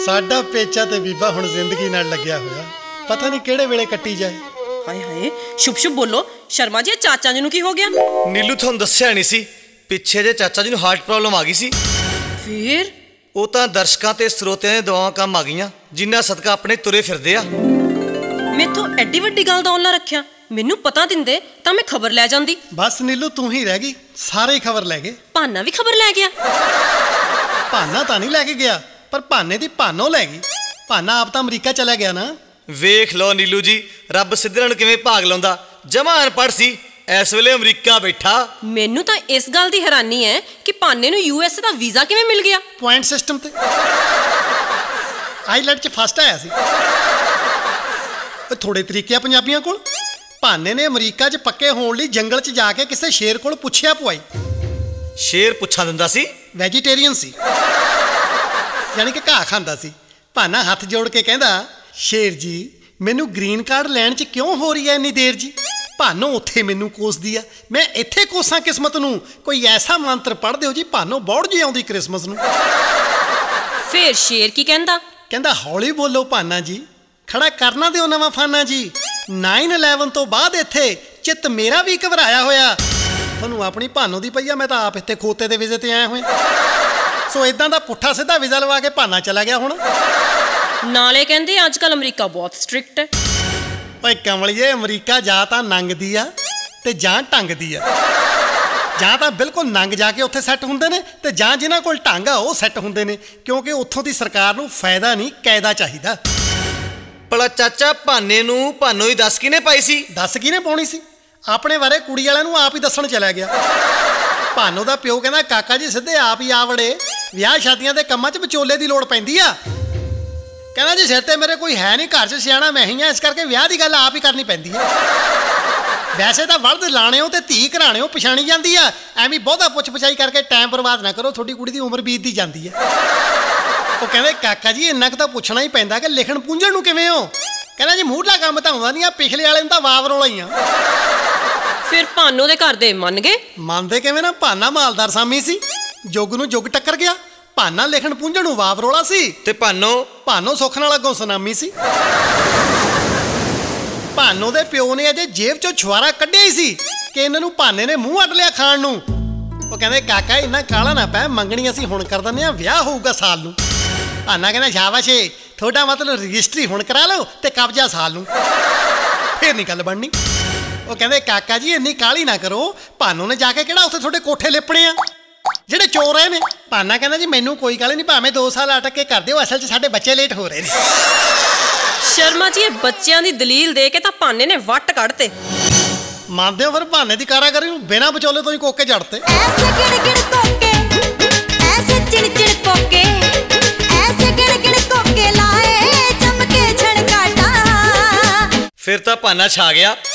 ਸਾਡਾ ਪੇਚਾ ਤੇ ਬੀਬਾ ਹੁਣ ਜ਼ਿੰਦਗੀ ਨਾਲ ਲੱਗਿਆ ਹੋਇਆ, ਪਤਾ ਨਹੀਂ ਕਿਹੜੇ ਵੇਲੇ ਕੱਟੀ ਜਾਏ। ਹਾਏ ਹਾਏ, ਸ਼ੁਭ ਸ਼ੁਭ ਬੋਲੋ। ਸ਼ਰਮਾ ਜੀ, ਚਾਚਾ ਜੀ ਨੂੰ ਕੀ ਹੋ ਗਿਆ? ਨੀਲੂ ਤੁਹਾਨੂੰ ਦੱਸਿਆ ਨਹੀਂ ਸੀ, ਪਿੱਛੇ ਜੇ ਚਾਚਾ ਜੀ ਨੂੰ ਹਾਰਟ ਪ੍ਰੋਬਲਮ ਆ ਗਈ ਸੀ। ਫਿਰ ਉਹ ਤਾਂ ਦਰਸ਼ਕਾਂ ਤੇ ਸਰੋਤਿਆਂ ਦੀਆਂ ਦੁਆਵਾਂ ਕੰਮ ਆ ਗਈਆਂ, ਜਿਨ੍ਹਾਂ ਸਦਕਾ ਆਪਣੇ ਤੁਰੇ ਫਿਰਦੇ ਆ। ਮੈਥੋਂ ਐਡੀ ਵੱਡੀ ਗੱਲ ਦਾ ਔਲ ਨਾ ਰੱਖਿਆ। ਮੈਨੂੰ ਪਤਾ ਦਿੰਦੇ ਤਾਂ ਮੈਂ ਖਬਰ ਲੈ ਜਾਂਦੀ। ਬਸ ਨੀਲੂ ਤੂੰ ਹੀ ਰਹਿ ਗਈ, ਸਾਰੇ ਖਬਰ ਲੈ ਗਏ। ਭਾਨਾ ਵੀ ਖਬਰ ਲੈ ਗਿਆ। ਭਾਨਾ ਤਾਂ ਨਹੀਂ ਲੈ ਕੇ ਗਿਆ, ਪਰ ਭਾਨੇ ਦੀ ਭਾਨੋ ਲੈ ਗਈ। ਭਾਨਾ ਆਪ ਤਾਂ ਅਮਰੀਕਾ ਚਲਾ ਗਿਆ ਨਾ। ਵੇਖ ਲਓ ਨੀਲੂ ਜੀ, ਰੱਬ ਸਿੱਧਰਾਂ ਨੂੰ ਕਿਵੇਂ ਭਾਗ ਲਾਉਂਦਾ। ਜਮਾਂ ਅਨਪੜ੍ਹ ਸੀ, ਇਸ ਵੇਲੇ ਅਮਰੀਕਾ ਬੈਠਾ। ਮੈਨੂੰ ਤਾਂ ਇਸ ਗੱਲ ਦੀ ਹੈਰਾਨੀ ਹੈ ਕਿ ਭਾਨੇ ਨੂੰ ਯੂਐਸ ਦਾ ਵੀਜ਼ਾ ਕਿਵੇਂ ਮਿਲ ਗਿਆ? ਪੁਆਇੰਟ ਸਿਸਟਮ ਤੇ ਆਈਲੈਟ 'ਚ ਫਸਟ ਆਇਆ ਸੀ। ਥੋੜੇ ਤਰੀਕੇ ਆ ਪੰਜਾਬੀਆਂ ਕੋਲ। ਭਾਨੇ ਨੇ ਅਮਰੀਕਾ 'ਚ ਪੱਕੇ ਹੋਣ ਲਈ ਜੰਗਲ 'ਚ ਜਾ ਕੇ ਕਿਸੇ ਸ਼ੇਰ ਕੋਲ ਪੁੱਛਿਆ ਪੁਆਈ। ਸ਼ੇਰ ਪੁੱਛਾਂ ਦਿੰਦਾ ਸੀ? ਵੈਜੀਟੇਰੀਅਨ ਸੀ, ਯਾਨੀ ਕਿ ਘਾਹ ਖਾਂਦਾ ਸੀ। ਭਾਨਾ ਹੱਥ ਜੋੜ ਕੇ ਕਹਿੰਦਾ, ਸ਼ੇਰ ਜੀ ਮੈਨੂੰ ਗ੍ਰੀਨ ਕਾਰਡ ਲੈਣ 'ਚ ਕਿਉਂ ਹੋ ਰਹੀ ਹੈ ਇੰਨੀ ਦੇਰ ਜੀ? ਭਾਨੋ ਉੱਥੇ ਮੈਨੂੰ ਕੋਸਦੀ ਆ, ਮੈਂ ਇੱਥੇ ਕੋਸਾਂ ਕਿਸਮਤ ਨੂੰ। ਕੋਈ ਐਸਾ ਮੰਤਰ ਪੜ੍ਹ ਦਿਓ ਜੀ, ਭਾਨੋ ਬੌੜ ਜੀ ਆਉਂਦੀ ਕ੍ਰਿਸਮਸ ਨੂੰ। ਫਿਰ ਸ਼ੇਰ ਕੀ ਕਹਿੰਦਾ? ਕਹਿੰਦਾ ਹੌਲੀ ਬੋਲੋ ਭਾਨਾ ਜੀ, ਖੜਾ ਕਰਨਾ ਦਿਓ ਨਵਾਂ ਫਾਨਾ ਜੀ। 9/11 ਤੋਂ ਬਾਅਦ ਇੱਥੇ ਚਿੱਤ ਮੇਰਾ ਵੀ ਘਬਰਾਇਆ ਹੋਇਆ। ਤੁਹਾਨੂੰ ਆਪਣੀ ਭਾਨੋ ਦੀ ਪਈ ਆ, ਮੈਂ ਤਾਂ ਆਪ ਇੱਥੇ ਖੋਤੇ ਦੇ ਵੀਜ਼ੇ ਤੇ ਆਇਆ ਹੋਇਆ। ਸੋ ਇਦਾਂ ਦਾ ਪੁੱਠਾ ਸਿੱਧਾ ਵੀਜ਼ਾ ਲਵਾ ਕੇ ਭਾਨਾ ਚਲਾ ਗਿਆ ਹੁਣ। ਨਾਲੇ ਕਹਿੰਦੇ ਅੱਜ ਕੱਲ ਅਮਰੀਕਾ ਬਹੁਤ ਸਟ੍ਰਿਕਟ ਹੈ। ਓਏ ਕਮਲੀਏ, ਅਮਰੀਕਾ ਜਾਂ ਤਾਂ ਨੰਗਦੀ ਆ ਤੇ ਜਾਂ ਢੰਗਦੀ ਆ। ਜਾਂ ਤਾਂ ਬਿਲਕੁਲ ਨੰਗ ਜਾ ਕੇ ਉੱਥੇ ਸੈੱਟ ਹੁੰਦੇ ਨੇ, ਤੇ ਜਾਂ ਜਿਨ੍ਹਾਂ ਕੋਲ ਢੰਗ ਆ ਉਹ ਸੈੱਟ ਹੁੰਦੇ ਨੇ, ਕਿਉਂਕਿ ਉੱਥੋਂ ਦੀ ਸਰਕਾਰ ਨੂੰ ਫਾਇਦਾ ਨਹੀਂ ਕਾਇਦਾ ਚਾਹੀਦਾ। ਭਲਾ ਚਾਚਾ ਭਾਨੇ ਨੂੰ ਭਾਨੋ ਹੀ ਦੱਸ ਕਿਹਨੇ ਪਾਈ ਸੀ? ਦੱਸ ਕਿਹਨੇ ਪਾਉਣੀ ਸੀ? ਆਪਣੇ ਬਾਰੇ ਕੁੜੀ ਵਾਲਿਆਂ ਨੂੰ ਆਪ ਹੀ ਦੱਸਣ ਚਲਿਆ ਗਿਆ। ਭਾਨੋ ਦਾ ਪਿਓ ਕਹਿੰਦਾ, ਕਾਕਾ ਜੀ ਸਿੱਧੇ ਆਪ ਹੀ ਆ ਵੜੇ, ਵਿਆਹ ਸ਼ਾਦੀਆਂ ਦੇ ਕੰਮਾਂ 'ਚ ਵਿਚੋਲੇ ਦੀ ਲੋੜ ਪੈਂਦੀ ਆ। ਕਹਿੰਦਾ ਜੀ ਸਿਰ ਤੇ ਮੇਰੇ ਕੋਈ ਹੈ ਨਹੀਂ, ਘਰ 'ਚ ਸਿਆਣਾ ਮੈਂ ਹੀ ਆ, ਇਸ ਕਰਕੇ ਵਿਆਹ ਦੀ ਗੱਲ ਆਪ ਹੀ ਕਰਨੀ ਪੈਂਦੀ ਹੈ। ਵੈਸੇ ਤਾਂ ਵਲਦ ਲਾਣਿਓ ਤੇ ਧੀ ਘਰਾਣਿਓ ਪਛਾਣੀ ਜਾਂਦੀ ਆ, ਐਵੇਂ ਬਹੁਤਾ ਪੁੱਛ ਪਛਾਈ ਕਰਕੇ ਟਾਈਮ ਬਰਬਾਦ ਨਾ ਕਰੋ, ਤੁਹਾਡੀ ਕੁੜੀ ਦੀ ਉਮਰ ਬੀਤਦੀ ਜਾਂਦੀ ਹੈ। ਉਹ ਕਹਿੰਦੇ, ਕਾਕਾ ਜੀ ਇੰਨਾ ਕੁ ਤਾਂ ਪੁੱਛਣਾ ਹੀ ਪੈਂਦਾ ਕਿ ਲਿਖਣ ਪੂੰਝਣ ਨੂੰ ਕਿਵੇਂ ਹੋ? ਕਹਿੰਦਾ ਜੀ ਮੂਹਰਲਾ ਕੰਮ ਤਾਂ ਆਉਂਦਾ ਨਹੀਂ ਆ, ਪਿਛਲੇ ਵਾਲੇ ਨੂੰ ਤਾਂ ਵਾਵ ਰੋਲਾ ਹੀ ਆ। ਫਿਰ ਭਾਨੋ ਦੇ ਘਰ ਦੇ ਮੰਨ ਗਏ? ਮੰਨਦੇ ਕਿਵੇਂ ਨਾ, ਭਾਨਾ ਮਾਲਦਾਰ ਸਾਮੀ ਸੀ, ਜੁਗ ਨੂੰ ਜੁਗ ਟੱਕਰ ਗਿਆ। ਭਾਨਾ ਲਿਖਣ ਪੂੰਝਣ ਨੂੰ ਵਾਵ ਰੋਲਾ ਸੀ, ਤੇ ਭਾਨੋ ਸੁੱਖ ਨਾਲ ਅੱਗੋਂ ਸੁਨਾਮੀ ਸੀ। ਭਾਨੋ ਦੇ ਪਿਓ ਨੇ ਅਜੇ ਜੇਬ 'ਚੋਂ ਛੁਆਰਾ ਕੱਢਿਆ ਹੀ ਸੀ ਕਿ ਇਹਨਾਂ ਨੂੰ ਭਾਨੇ ਨੇ ਮੂੰਹ ਅੱਡ ਲਿਆ ਖਾਣ ਨੂੰ। ਉਹ ਕਹਿੰਦੇ, ਕਾਕਾ ਇੰਨਾ ਕਾਲਾ ਨਾ ਪੈ, ਮੰਗਣੀ ਅਸੀਂ ਹੁਣ ਕਰ ਦਿੰਦੇ ਆ, ਵਿਆਹ ਹੋਊਗਾ ਸਾਲ ਨੂੰ। ਭਾਨਾ ਕਹਿੰਦਾ, ਸ਼ਾਬਾਸ਼ ਏ, ਤੁਹਾਡਾ ਮਤਲਬ ਰਜਿਸਟਰੀ ਹੁਣ ਕਰਾ ਲਓ ਤੇ ਕਬਜ਼ਾ ਸਾਲ ਨੂੰ, ਫੇਰ ਨਹੀਂ ਗੱਲ ਬਣਨੀ। ਉਹ ਕਹਿੰਦੇ, ਕਾਕਾ ਜੀ ਇੰਨੀ ਕਾਹਲੀ ਨਾ ਕਰੋ, ਭਾਨੋ ਨੇ ਜਾ ਕੇ ਕਿਹੜਾ ਉੱਥੇ ਤੁਹਾਡੇ ਕੋਠੇ ਲਿਪਣੇ ਆ ਜਿਹੜੇ ਚੋਰ ਰਹੇ ਨੇ। ਭਾਨਾ ਕਹਿੰਦਾ, ਜੀ ਮੈਨੂੰ ਕੋਈ ਗੱਲ ਨਹੀਂ, ਭਾਵੇਂ 2 ਸਾਲ ਅਟਕ ਕੇ ਕਰ ਦਿਓ, ਅਸਲ 'ਚ ਸਾਡੇ ਬੱਚੇ ਲੇਟ ਹੋ ਰਹੇ ਨੇ। ਸ਼ਰਮਾ ਜੀ, ਇਹ ਬੱਚਿਆਂ ਦੀ ਦਲੀਲ ਦੇ ਕੇ ਤਾਂ ਭਾਨੇ ਨੇ ਵੱਟ ਕੱਢਤੇ। ਮੰਨਦੇ ਹੋ ਫਿਰ ਭਾਨੇ ਦੀ ਕਾਰਾਗਰੀ ਨੂੰ ਬਿਨਾਂ ਵਿਚੋਲੇ ਤੋਂ ਹੀ ਕੋਕੇ ਜੜਤੇ। ਐਸੇ ਗਿੜ ਗਿੜ ਕੋਕੇ, ਐਸੇ ਚਿੜ ਚਿੜ ਕੋਕੇ, ਐਸੇ ਗਿੜ ਗਿੜ ਕੋਕੇ ਲਾਏ ਚਮਕੇ ਛੜਕਾਟਾ। ਫਿਰ ਤਾਂ ਭਾਨਾ ਛਾ ਗਿਆ।